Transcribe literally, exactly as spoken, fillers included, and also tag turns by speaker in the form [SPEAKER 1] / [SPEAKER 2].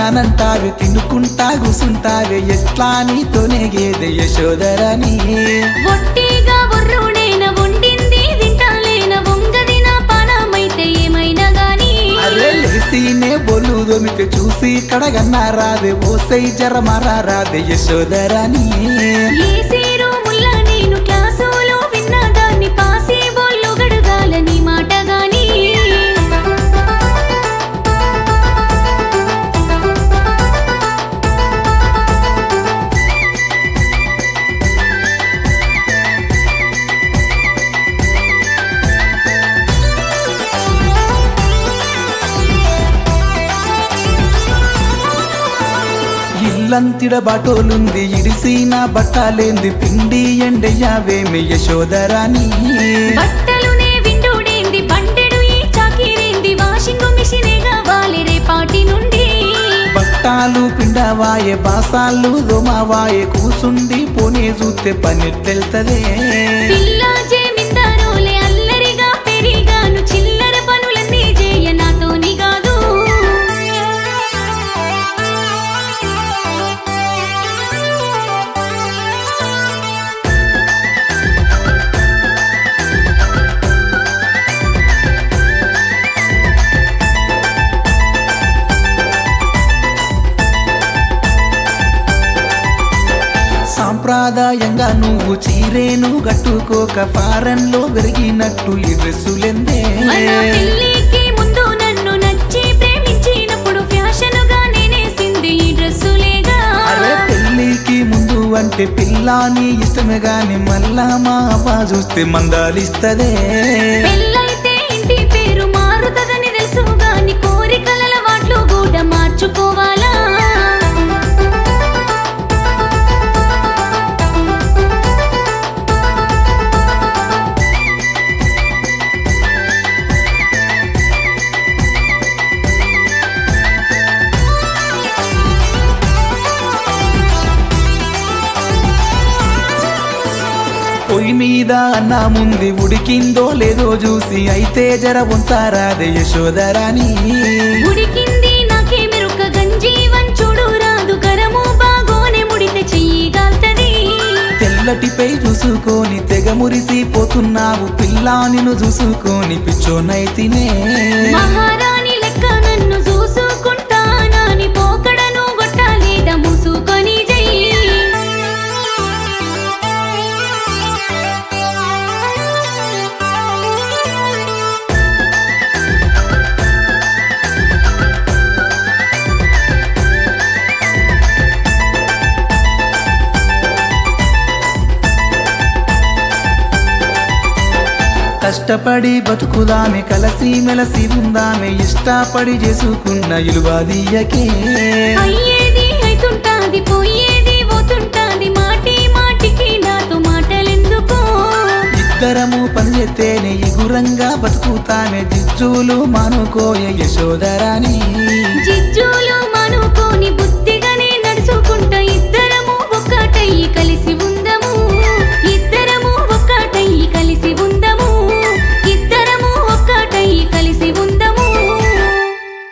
[SPEAKER 1] తింటానంటావే తినుకుంటా కూసుంటావే ఎట్లా నీతోనే గేదె యశోదరాని
[SPEAKER 2] ఒట్టిగా బుర్రుడేన వండింది తింటాలేన వంగది నా పానమైతే ఏమైనా గాని
[SPEAKER 1] అరే లేసీనే బొలు దొమితే చూసి కడగన్నా రాదే ఓసై జరమరా రాదే యశోదరాని
[SPEAKER 2] ఏసీరు ముల్ల నేను క్లాసులో విన్నా దాన్ని పాసి బొల్లు గడగాలని మాట గాని
[SPEAKER 1] ఇల్లంతిడ బాటోలుంది ఇడిసిన బట్టాలేంది పిండి ఎండయ్యావేమి యశోదరాని
[SPEAKER 2] బట్టలునే విండుడేంది బండెడు ఈ చాకిరేంది వాషింగ్ మిషనే కావాలి రేపాటి నుండి
[SPEAKER 1] బట్టాలు పిండవాయే బాసాలు దోమవాయే కూసుండి పోనే చూస్తే పనెట్టెళ్తదే
[SPEAKER 2] పిల్ల జేమిందారోలే అల్లరిగా పెరిగాను చిల్లర పనులన్నీ చేయ నాతోని కాదు
[SPEAKER 1] సాంప్రదాయంగా నువ్వు చీరేను గట్టుకోక ఫారెన్ లో పెరిగినట్టు ఈ డ్రెస్సులెందే
[SPEAKER 2] మన పెళ్ళికి ముందు నన్ను నచ్చి ప్రేమించినప్పుడు ఫ్యాషన్ గా నేనేసింది ఈ డ్రెస్సులేగా
[SPEAKER 1] అరే పెళ్ళికి ముందు అంటే పిల్లాని ఇష్టమే గాని మళ్ళా మా అవ్వ చూస్తే మందాలిస్తదే
[SPEAKER 2] పెళ్ళైతే ఇంటి పేరు మారుతదని తెలుసు గాని కోరికల వాట్లు కూడా మార్చుకోవాలా
[SPEAKER 1] పొయ్యి మీద అన్నముంది ఉడికిందో లేదో చూసి అయితే జర ఉంచారాదే యశోదరాని
[SPEAKER 2] ఉడికింది నాకే మెరుక గంజి వంచుడు రాదు గరము బాగోనే ముడితే చెయ్యి గాల్తది
[SPEAKER 1] తెల్లటిపై చూసుకొని తెగ మురిసిపోతున్నావు పిల్లా నిన్ను చూసుకొని పిచ్చోనైతినే
[SPEAKER 2] మహారాణి లెక్క నన్ను చూసుకుంటానని పోకడను గొట్టాలేద మూసుకొని చెయ్యి
[SPEAKER 1] కష్టపడి బతుకుదామె కలసి మెలసి ఉందామె ఇష్టపడి చేసుకున్న ఇలువాదియకే
[SPEAKER 2] అయ్యేది అయితుంటాది పోయేది పోతుంటాది మాటి మాటికి నాతో మాటలెందుకో
[SPEAKER 1] ఇద్దరము పనిచేస్తేనే ఇగురంగా బతుకుతామె జిజ్జులు మానుకోయ యశోదరాని
[SPEAKER 2] జిజ్జులు మనుకో